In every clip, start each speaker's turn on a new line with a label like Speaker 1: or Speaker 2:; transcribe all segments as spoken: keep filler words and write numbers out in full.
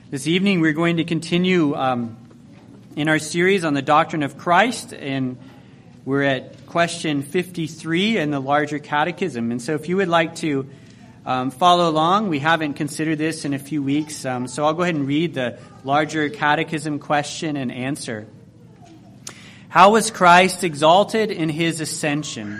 Speaker 1: This evening we're going to continue um, in our series on the doctrine of Christ, and we're at question fifty-three in the larger catechism. And so if you would like to um, follow along, we haven't considered this in a few weeks, um, so I'll go ahead and read the larger catechism question and answer. How was Christ exalted in his ascension?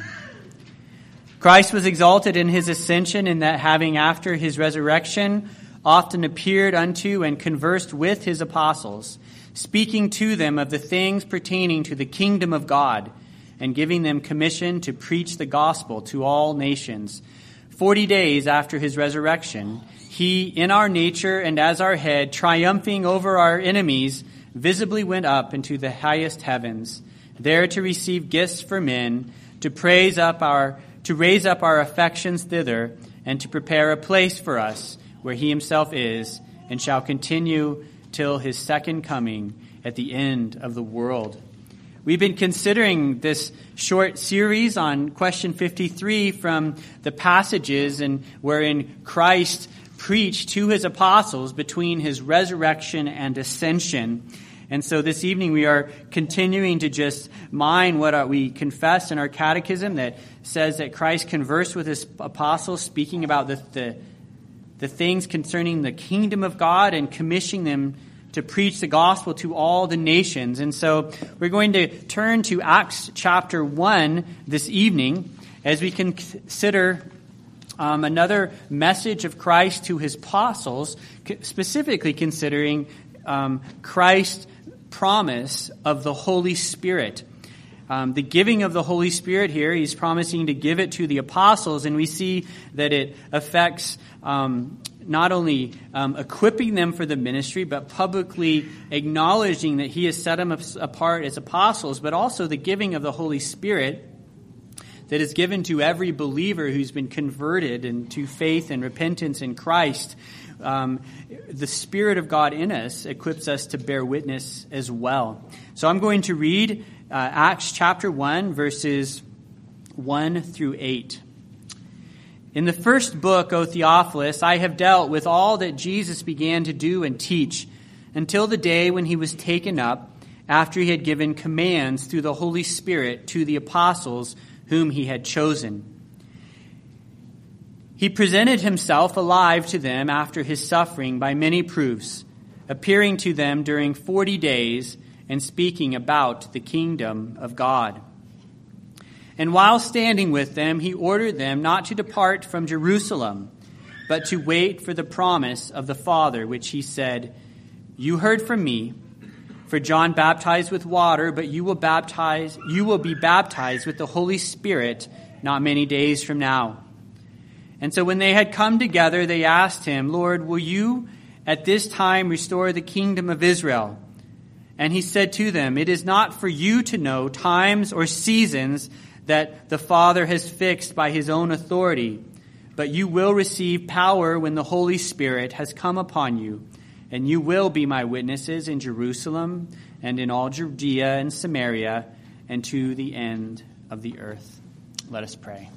Speaker 1: Christ was exalted in his ascension in that, having after his resurrection often appeared unto and conversed with his apostles, speaking to them of the things pertaining to the kingdom of God, and giving them commission to preach the gospel to all nations. Forty days after his resurrection, he, in our nature and as our head, triumphing over our enemies, visibly went up into the highest heavens, there to receive gifts for men, to praise up our, to raise up our affections thither, and to prepare a place for us, where he himself is, and shall continue till his second coming at the end of the world. We've been considering this short series on question fifty-three from the passages and wherein Christ preached to his apostles between his resurrection and ascension. And so this evening we are continuing to just mine what we confess in our catechism that says that Christ conversed with his apostles, speaking about the, the the things concerning the kingdom of God and commissioning them to preach the gospel to all the nations. And so we're going to turn to Acts chapter one this evening as we consider um, another message of Christ to his apostles, specifically considering um, Christ's promise of the Holy Spirit. Um, the giving of the Holy Spirit here, he's promising to give it to the apostles, and we see that it affects um, not only um, equipping them for the ministry, but publicly acknowledging that he has set them apart as apostles, but also the giving of the Holy Spirit that is given to every believer who's been converted into faith and repentance in Christ. Um, the Spirit of God in us equips us to bear witness as well. So I'm going to read Uh, Acts chapter one, verses one through eight. In the first book, O Theophilus, I have dealt with all that Jesus began to do and teach until the day when he was taken up, after he had given commands through the Holy Spirit to the apostles whom he had chosen. He presented himself alive to them after his suffering by many proofs, appearing to them during forty days, and speaking about the kingdom of God. And while standing with them, he ordered them not to depart from Jerusalem, but to wait for the promise of the Father, which he said, You heard from me, for John baptized with water, but you will baptize, you will be baptized with the Holy Spirit not many days from now. And so when they had come together, they asked him, Lord, will you at this time restore the kingdom of Israel? And he said to them, It is not for you to know times or seasons that the Father has fixed by his own authority, but you will receive power when the Holy Spirit has come upon you, and you will be my witnesses in Jerusalem and in all Judea and Samaria and to the end of the earth. Let us pray.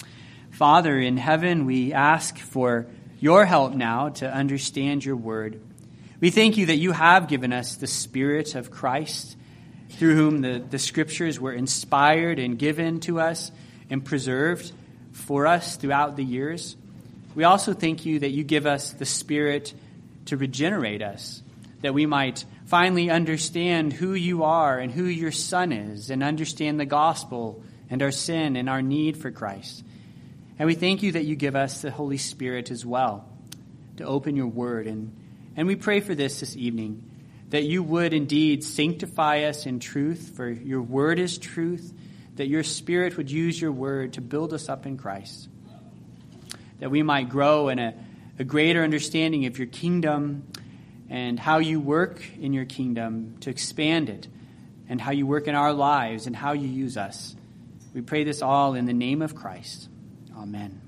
Speaker 1: Father in heaven, we ask for your help now to understand your word. We thank you that you have given us the Spirit of Christ, through whom the, the Scriptures were inspired and given to us and preserved for us throughout the years. We also thank you that you give us the Spirit to regenerate us, that we might finally understand who you are and who your Son is, and understand the gospel and our sin and our need for Christ. And we thank you that you give us the Holy Spirit as well to open your word. And And we pray for this this evening, that you would indeed sanctify us in truth, for your word is truth, that your Spirit would use your word to build us up in Christ, that we might grow in a, a greater understanding of your kingdom and how you work in your kingdom to expand it, and how you work in our lives and how you use us. We pray this all in the name of Christ. Amen.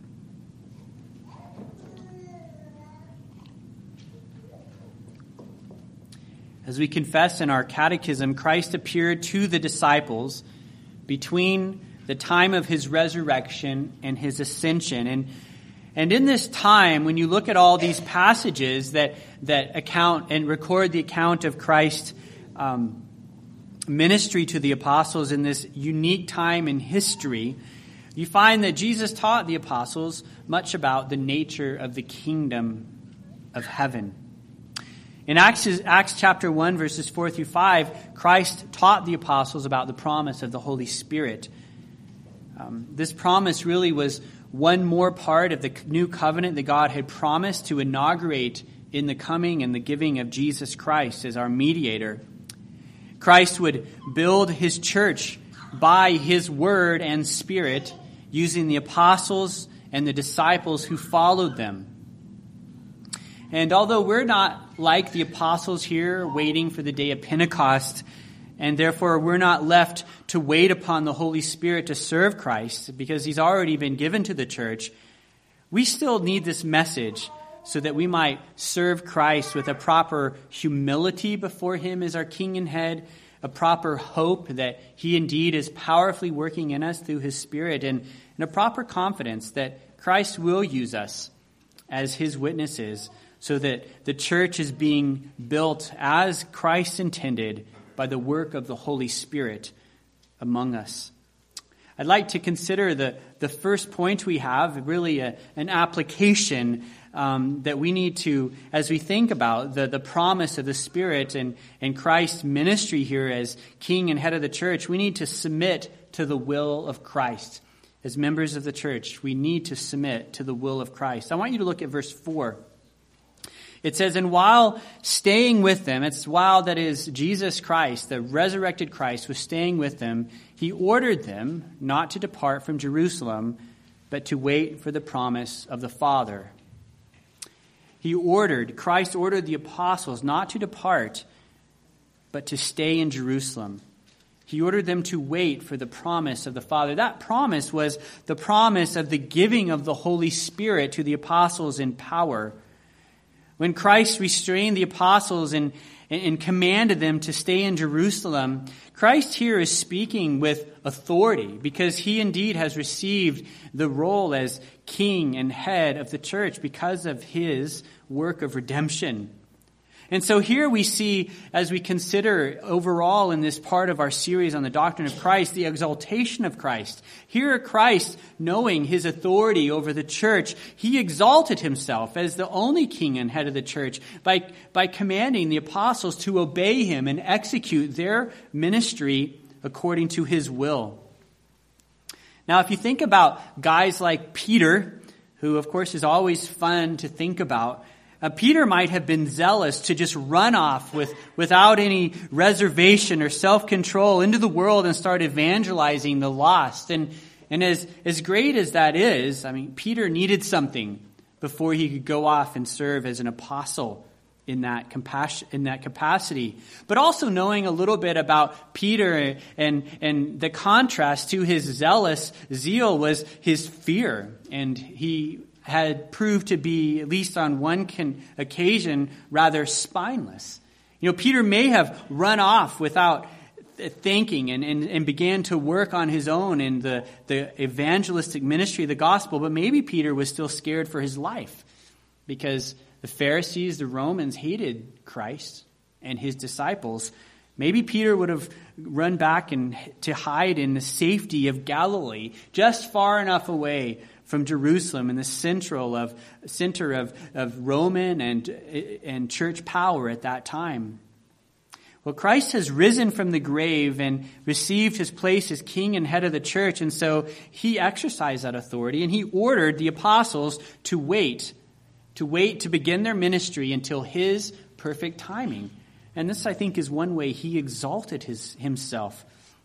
Speaker 1: As we confess in our catechism, Christ appeared to the disciples between the time of his resurrection and his ascension. And And in this time, when you look at all these passages that, that account and record the account of Christ's um, ministry to the apostles in this unique time in history, you find that Jesus taught the apostles much about the nature of the kingdom of heaven. In Acts, Acts chapter one, verses four through five, Christ taught the apostles about the promise of the Holy Spirit. Um, this promise really was one more part of the new covenant that God had promised to inaugurate in the coming and the giving of Jesus Christ as our mediator. Christ would build his church by his word and spirit, using the apostles and the disciples who followed them. And although we're not like the apostles here, waiting for the day of Pentecost, and therefore we're not left to wait upon the Holy Spirit to serve Christ, because he's already been given to the church, we still need this message so that we might serve Christ with a proper humility before him as our King and Head, a proper hope that he indeed is powerfully working in us through his Spirit, and, and a proper confidence that Christ will use us as his witnesses, so that the church is being built as Christ intended by the work of the Holy Spirit among us. I'd like to consider the, the first point we have, really a, an application um, that we need to, as we think about the, the promise of the Spirit and, and Christ's ministry here as King and Head of the church, we need to submit to the will of Christ. As members of the church, we need to submit to the will of Christ. I want you to look at verse four. It says, and while staying with them, it's while that is Jesus Christ, the resurrected Christ, was staying with them, he ordered them not to depart from Jerusalem, but to wait for the promise of the Father. He ordered, Christ ordered the apostles not to depart, but to stay in Jerusalem. He ordered them to wait for the promise of the Father. That promise was the promise of the giving of the Holy Spirit to the apostles in power. When Christ restrained the apostles and, and commanded them to stay in Jerusalem, Christ here is speaking with authority because he indeed has received the role as king and head of the church because of his work of redemption. And so here we see, as we consider overall in this part of our series on the doctrine of Christ, the exaltation of Christ. Here Christ, knowing his authority over the church, he exalted himself as the only king and head of the church by, by commanding the apostles to obey him and execute their ministry according to his will. Now, if you think about guys like Peter, who of course is always fun to think about, Uh, Peter might have been zealous to just run off with, without any reservation or self-control into the world and start evangelizing the lost. And, and as, as great as that is, I mean, Peter needed something before he could go off and serve as an apostle in that compassion, in that capacity. But also knowing a little bit about Peter and, and the contrast to his zealous zeal was his fear. And he had proved to be, at least on one can, occasion, rather spineless. You know, Peter may have run off without thinking and, and, and began to work on his own in the, the evangelistic ministry of the gospel, but maybe Peter was still scared for his life because the Pharisees, the Romans, hated Christ and his disciples. Maybe Peter would have run back and to hide in the safety of Galilee, just far enough away from Jerusalem in the central of center of, of Roman and and church power at that time. Well, Christ has risen from the grave and received his place as king and head of the church, and so he exercised that authority, and he ordered the apostles to wait, to wait to begin their ministry until his perfect timing. And this, I think, is one way he exalted his himself.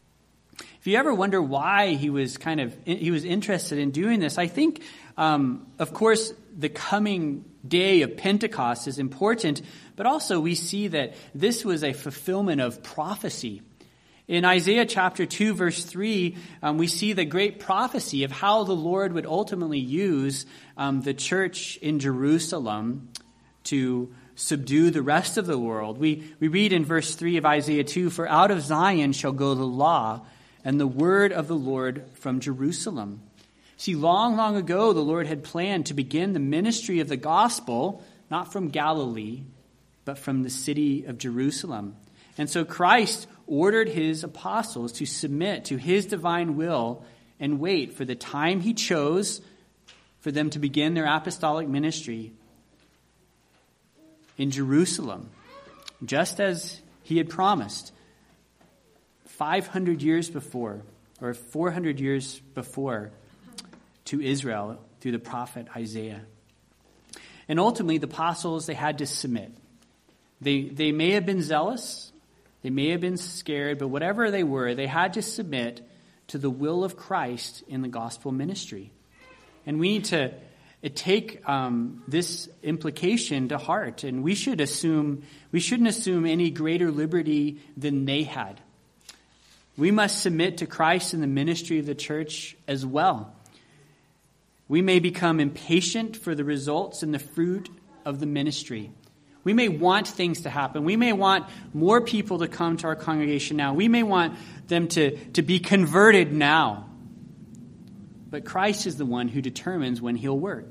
Speaker 1: If you ever wonder why he was kind of he was interested in doing this, I think, um, of course, the coming day of Pentecost is important, but also we see that this was a fulfillment of prophecy. In Isaiah chapter two, verse three, um, we see the great prophecy of how the Lord would ultimately use um, the church in Jerusalem to subdue the rest of the world. We, we read in verse three of Isaiah two, "For out of Zion shall go the law, and the word of the Lord from Jerusalem." See, long, long ago, the Lord had planned to begin the ministry of the gospel, not from Galilee, but from the city of Jerusalem. And so Christ ordered his apostles to submit to his divine will and wait for the time he chose for them to begin their apostolic ministry in Jerusalem, just as he had promised five hundred years before, or four hundred years before, to Israel through the prophet Isaiah. And ultimately, the apostles, they had to submit. They, they may have been zealous, they may have been scared, but whatever they were, they had to submit to the will of Christ in the gospel ministry. And we need to take um, this implication to heart, and we should assume we shouldn't assume any greater liberty than they had. We must submit to Christ in the ministry of the church as well. We may become impatient for the results and the fruit of the ministry. We may want things to happen. We may want more people to come to our congregation now. We may want them to, to be converted now. But Christ is the one who determines when he'll work.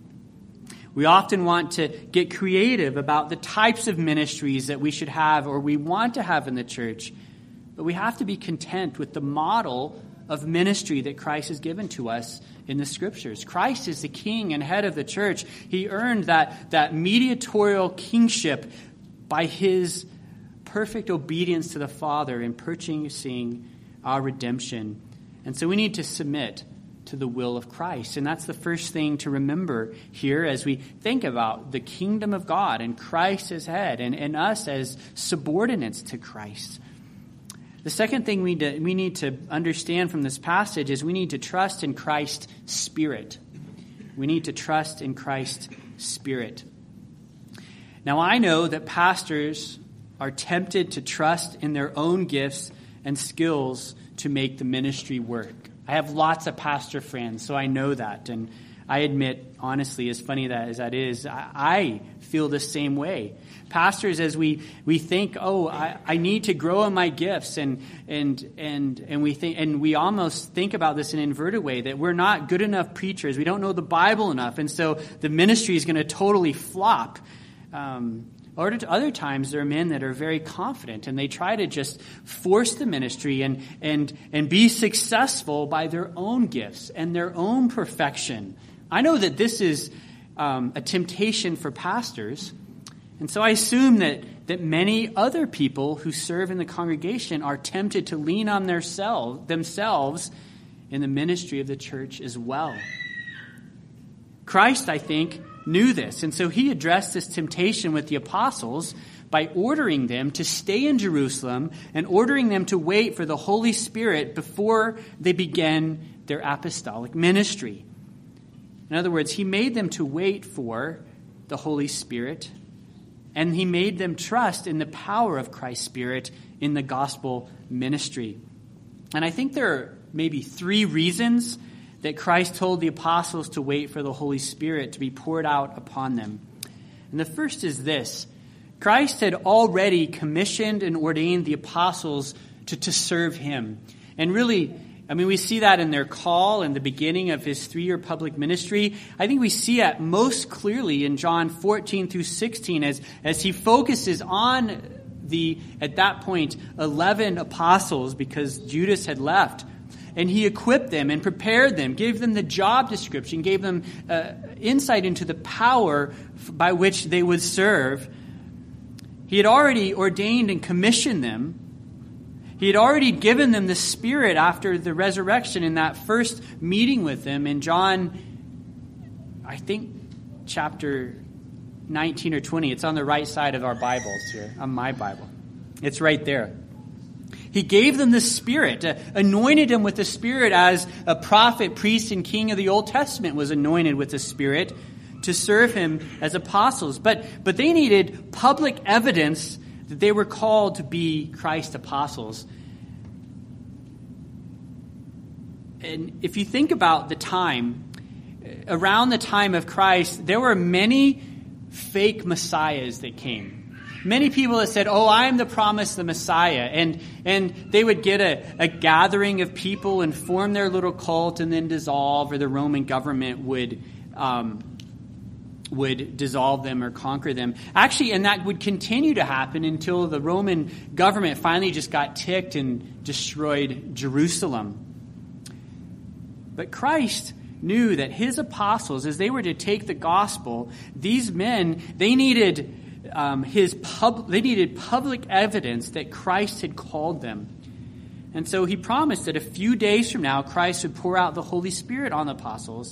Speaker 1: We often want to get creative about the types of ministries that we should have or we want to have in the church. But we have to be content with the model of ministry that Christ has given to us in the Scriptures. Christ is the king and head of the church. He earned that, that mediatorial kingship by his perfect obedience to the Father in purchasing our redemption. And so we need to submit to the will of Christ. And that's the first thing to remember here as we think about the kingdom of God and Christ as head and, and us as subordinates to Christ. The second thing we, do, we need to understand from this passage is we need to trust in Christ's Spirit. We need to trust in Christ's Spirit. Now, I know that pastors are tempted to trust in their own gifts and skills to make the ministry work. I have lots of pastor friends, so I know that. And I admit, honestly, as funny that as that is, I, I feel the same way. Pastors, as we, we think, oh, I, I need to grow in my gifts, and and and and we think, and we almost think about this in an inverted way, that we're not good enough preachers, we don't know the Bible enough, and so the ministry is going to totally flop. Um, or to other times, there are men that are very confident, and they try to just force the ministry and and and be successful by their own gifts and their own perfection. I know that this is um, a temptation for pastors. And so I assume that, that many other people who serve in the congregation are tempted to lean on their self, themselves in the ministry of the church as well. Christ, I think, knew this. And so he addressed this temptation with the apostles by ordering them to stay in Jerusalem and ordering them to wait for the Holy Spirit before they began their apostolic ministry. In other words, he made them to wait for the Holy Spirit, and he made them trust in the power of Christ's Spirit in the gospel ministry. And I think there are maybe three reasons that Christ told the apostles to wait for the Holy Spirit to be poured out upon them. And the first is this. Christ had already commissioned and ordained the apostles to, to serve him. And really, I mean, we see that in their call in the beginning of his three-year public ministry. I think we see it most clearly in John fourteen through sixteen as, as he focuses on the, at that point, eleven apostles because Judas had left. And he equipped them and prepared them, gave them the job description, gave them uh, insight into the power by which they would serve. He had already ordained and commissioned them. He had already given them the Spirit after the resurrection in that first meeting with them in John, I think, chapter nineteen or twenty. It's on the right side of our Bibles here, on my Bible. It's right there. He gave them the Spirit, uh, anointed them with the Spirit as a prophet, priest, and king of the Old Testament was anointed with the Spirit to serve him as apostles. But, but they needed public evidence that they were called to be Christ's apostles. And if you think about the time, around the time of Christ, there were many fake messiahs that came. many people that said, oh, I am the promised the Messiah. And and they would get a, a gathering of people and form their little cult and then dissolve, or the Roman government would um, would dissolve them or conquer them. Actually, and that would continue to happen until the Roman government finally just got ticked and destroyed Jerusalem. But Christ knew that his apostles, as they were to take the gospel, these men, they needed um, his pub, they needed public evidence that Christ had called them. And so he promised that a few days from now, Christ would pour out the Holy Spirit on the apostles.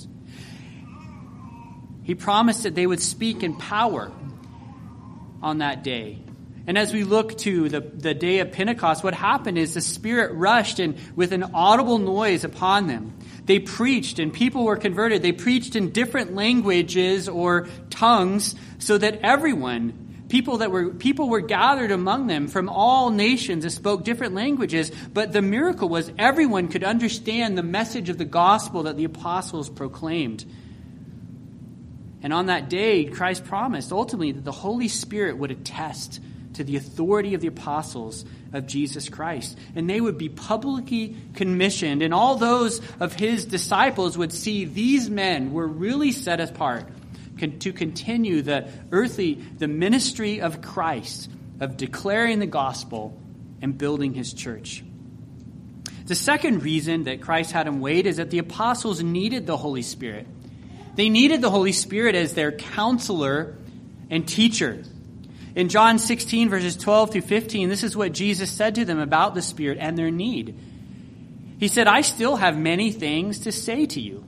Speaker 1: He promised that they would speak in power on that day. And as we look to the, the day of Pentecost, what happened is the Spirit rushed and with an audible noise upon them. They preached and people were converted. They preached in different languages or tongues so that everyone, people that were people were gathered among them from all nations that spoke different languages. But the miracle was everyone could understand the message of the gospel that the apostles proclaimed. And on that day, Christ promised ultimately that the Holy Spirit would attest to the authority of the apostles of Jesus Christ. And they would be publicly commissioned, and all those of his disciples would see these men were really set apart to continue the earthly, the ministry of Christ, of declaring the gospel and building his church. The second reason that Christ had him wait is that the apostles needed the Holy Spirit. They needed the Holy Spirit as their counselor and teacher. In John sixteen, verses twelve through fifteen, this is what Jesus said to them about the Spirit and their need. He said, I still have many things to say to you,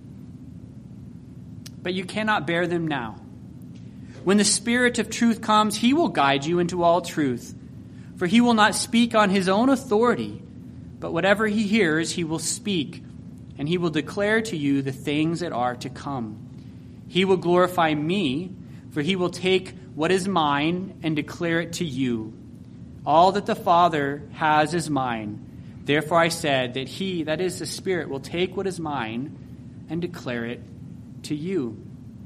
Speaker 1: but you cannot bear them now. When the Spirit of truth comes, he will guide you into all truth. For he will not speak on his own authority, but whatever he hears, he will speak, and he will declare to you the things that are to come. He will glorify me, for he will take what is mine and declare it to you. All that the Father has is mine. Therefore I said that he, that is the Spirit, will take what is mine and declare it to you.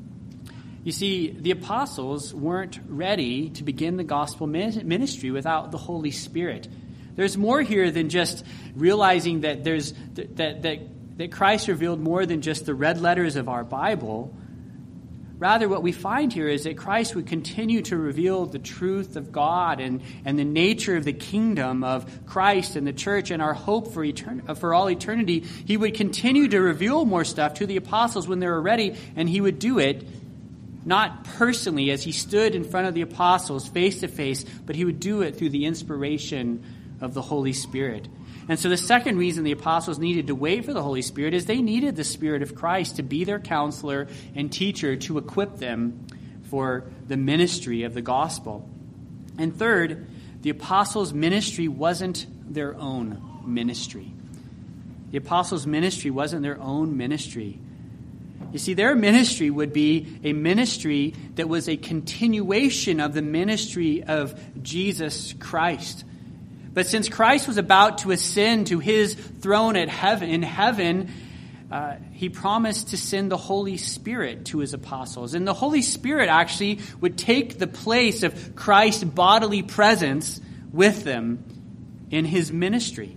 Speaker 1: You see, the apostles weren't ready to begin the gospel ministry without the Holy Spirit. There's more here than just realizing that there's that that that Christ revealed more than just the red letters of our Bible. Rather, what we find here is that Christ would continue to reveal the truth of God and, and the nature of the kingdom of Christ and the church and our hope for etern- for all eternity. He would continue to reveal more stuff to the apostles when they were ready, and he would do it not personally as he stood in front of the apostles face to face, but he would do it through the inspiration of the Holy Spirit. And so the second reason the apostles needed to wait for the Holy Spirit is they needed the Spirit of Christ to be their counselor and teacher to equip them for the ministry of the gospel. And third, the apostles' ministry wasn't their own ministry. The apostles' ministry wasn't their own ministry. You see, their ministry would be a ministry that was a continuation of the ministry of Jesus Christ. But since Christ was about to ascend to his throne at heaven, in heaven, uh, he promised to send the Holy Spirit to his apostles. And the Holy Spirit actually would take the place of Christ's bodily presence with them in his ministry.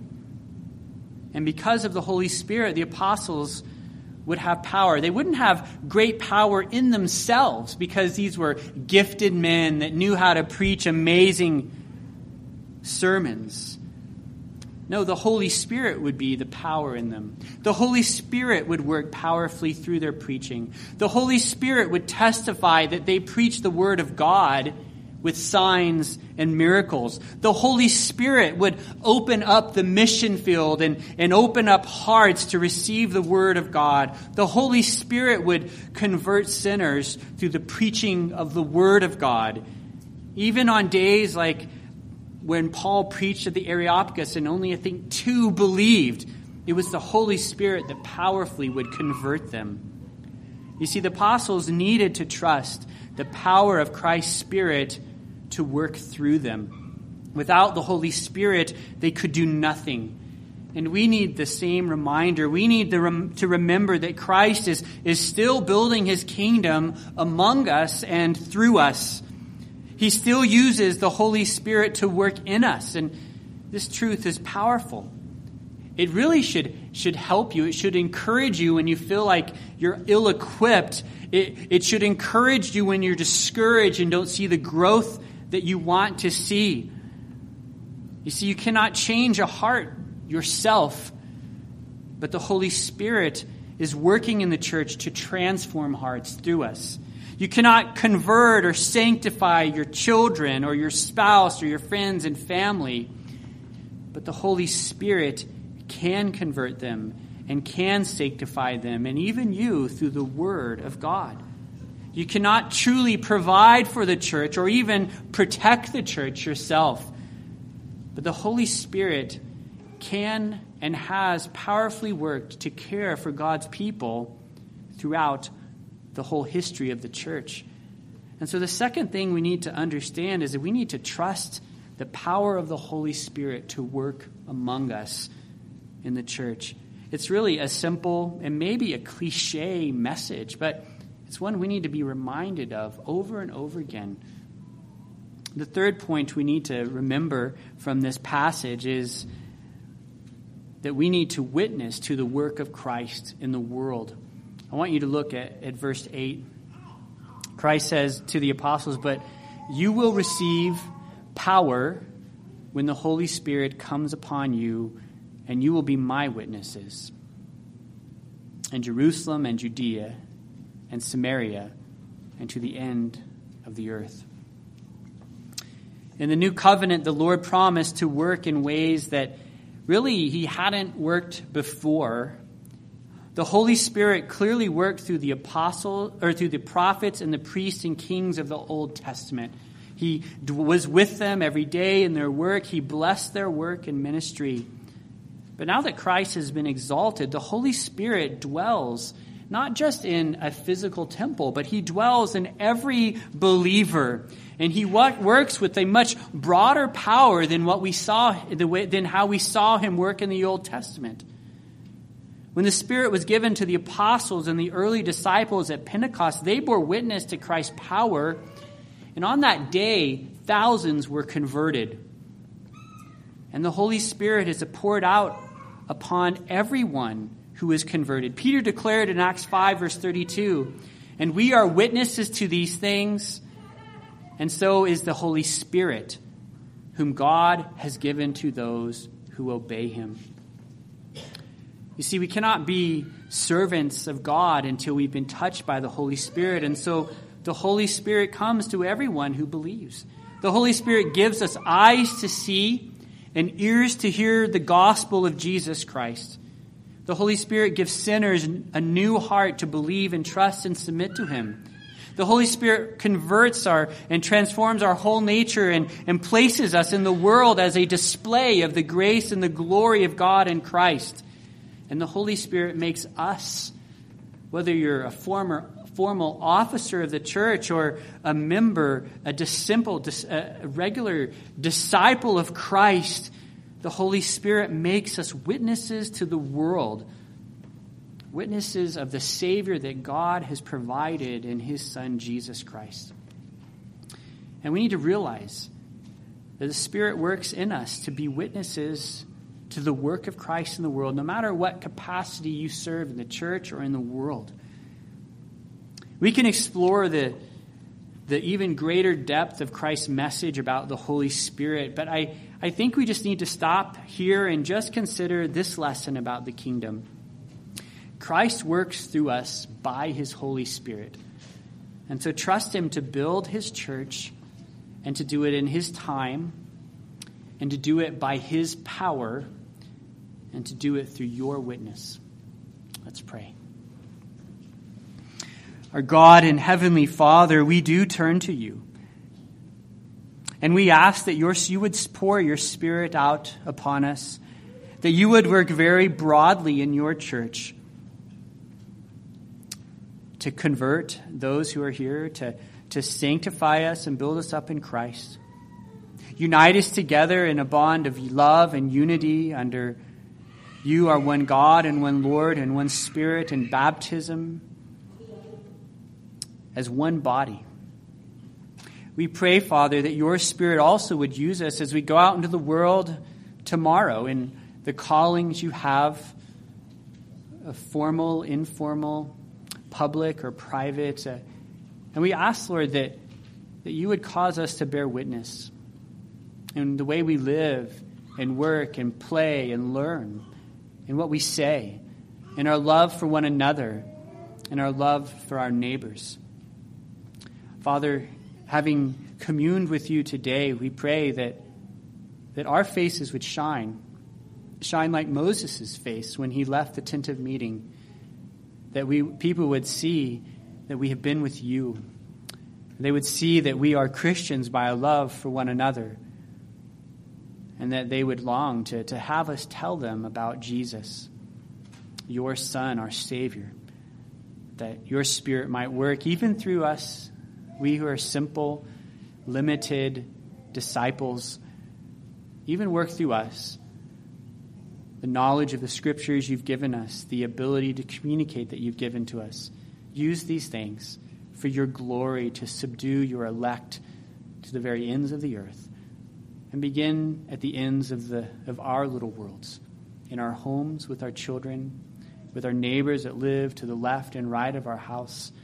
Speaker 1: And because of the Holy Spirit, the apostles would have power. They wouldn't have great power in themselves because these were gifted men that knew how to preach amazing sermons. No, the Holy Spirit would be the power in them. The Holy Spirit would work powerfully through their preaching. The Holy Spirit would testify that they preach the word of God with signs and miracles. The Holy Spirit would open up the mission field and, and open up hearts to receive the word of God. The Holy Spirit would convert sinners through the preaching of the word of God. Even on days like when Paul preached at the Areopagus and only, I think, two believed, it was the Holy Spirit that powerfully would convert them. You see, the apostles needed to trust the power of Christ's Spirit to work through them. Without the Holy Spirit, they could do nothing. And we need the same reminder. We need to, rem- to remember that Christ is, is still building his kingdom among us and through us. He still uses the Holy Spirit to work in us. And this truth is powerful. It really should, should help you. It should encourage you when you feel like you're ill-equipped. It, it should encourage you when you're discouraged and don't see the growth that you want to see. You see, you cannot change a heart yourself, but the Holy Spirit is working in the church to transform hearts through us. You cannot convert or sanctify your children or your spouse or your friends and family, but the Holy Spirit can convert them and can sanctify them, and even you through the Word of God. You cannot truly provide for the church or even protect the church yourself, but the Holy Spirit can and has powerfully worked to care for God's people throughout the whole history of the church. And so the second thing we need to understand is that we need to trust the power of the Holy Spirit to work among us in the church. It's really a simple and maybe a cliche message, but it's one we need to be reminded of over and over again. The third point we need to remember from this passage is that we need to witness to the work of Christ in the world. I want you to look at, at verse eight. Christ says to the apostles, "But you will receive power when the Holy Spirit comes upon you, and you will be my witnesses in Jerusalem and Judea and Samaria and to the end of the earth." In the new covenant, the Lord promised to work in ways that really he hadn't worked before. The Holy Spirit clearly worked through the apostles, or through the prophets and the priests and kings of the Old Testament. He was with them every day in their work. He blessed their work and ministry. But now that Christ has been exalted, the Holy Spirit dwells not just in a physical temple, but he dwells in every believer. And he works with a much broader power than what we saw, than how we saw him work in the Old Testament. When the Spirit was given to the apostles and the early disciples at Pentecost, they bore witness to Christ's power. And on that day, thousands were converted. And the Holy Spirit is poured out upon everyone who is converted. Peter declared in Acts five, verse thirty-two, "And we are witnesses to these things, and so is the Holy Spirit, whom God has given to those who obey him." You see, we cannot be servants of God until we've been touched by the Holy Spirit. And so the Holy Spirit comes to everyone who believes. The Holy Spirit gives us eyes to see and ears to hear the gospel of Jesus Christ. The Holy Spirit gives sinners a new heart to believe and trust and submit to him. The Holy Spirit converts our and transforms our whole nature and, and places us in the world as a display of the grace and the glory of God in Christ. And the Holy Spirit makes us, whether you're a former formal officer of the church or a member, a disciple, a regular disciple of Christ, the Holy Spirit makes us witnesses to the world, witnesses of the Savior that God has provided in his Son, Jesus Christ. And we need to realize that the Spirit works in us to be witnesses to the work of Christ in the world, no matter what capacity you serve in the church or in the world. We can explore the, the even greater depth of Christ's message about the Holy Spirit, but I, I think we just need to stop here and just consider this lesson about the kingdom. Christ works through us by his Holy Spirit. And so trust him to build his church and to do it in his time and to do it by his power and to do it through your witness. Let's pray. Our God and Heavenly Father, we do turn to you. And we ask that your, you would pour your Spirit out upon us, that you would work very broadly in your church to convert those who are here, to, to sanctify us and build us up in Christ. Unite us together in a bond of love and unity under you are one God and one Lord and one Spirit and baptism as one body. we pray, Father, that your Spirit also would use us as we go out into the world tomorrow in the callings you have, uh, formal, informal, public, or private. Uh, and we ask, Lord, that, that you would cause us to bear witness in the way we live and work and play and learn, in what we say, in our love for one another, and our love for our neighbors. Father, having communed with you today, we pray that, that our faces would shine, shine like Moses' face when he left the tent of meeting, that we people would see that we have been with you. They would see that we are Christians by a love for one another, and that they would long to, to have us tell them about Jesus, your Son, our Savior, that your Spirit might work even through us, we who are simple, limited disciples, even work through us. The knowledge of the Scriptures you've given us, the ability to communicate that you've given to us. Use these things for your glory to subdue your elect to the very ends of the earth, and begin at the ends of the of our little worlds, in our homes, with our children, with our neighbors that live to the left and right of our house,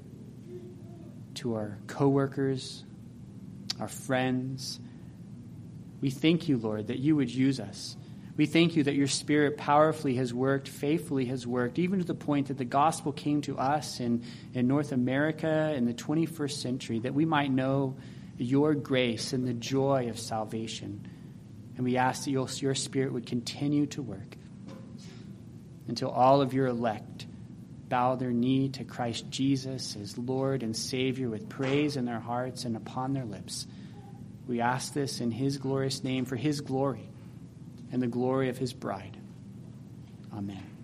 Speaker 1: to our coworkers, our friends. We thank you, Lord, that you would use us. We thank you that your Spirit powerfully has worked, faithfully has worked, even to the point that the gospel came to us in, in North America in the twenty-first century, that we might know your grace and the joy of salvation. And we ask that your, your Spirit would continue to work until all of your elect bow their knee to Christ Jesus as Lord and Savior with praise in their hearts and upon their lips. We ask this in his glorious name, for his glory and the glory of his bride. Amen.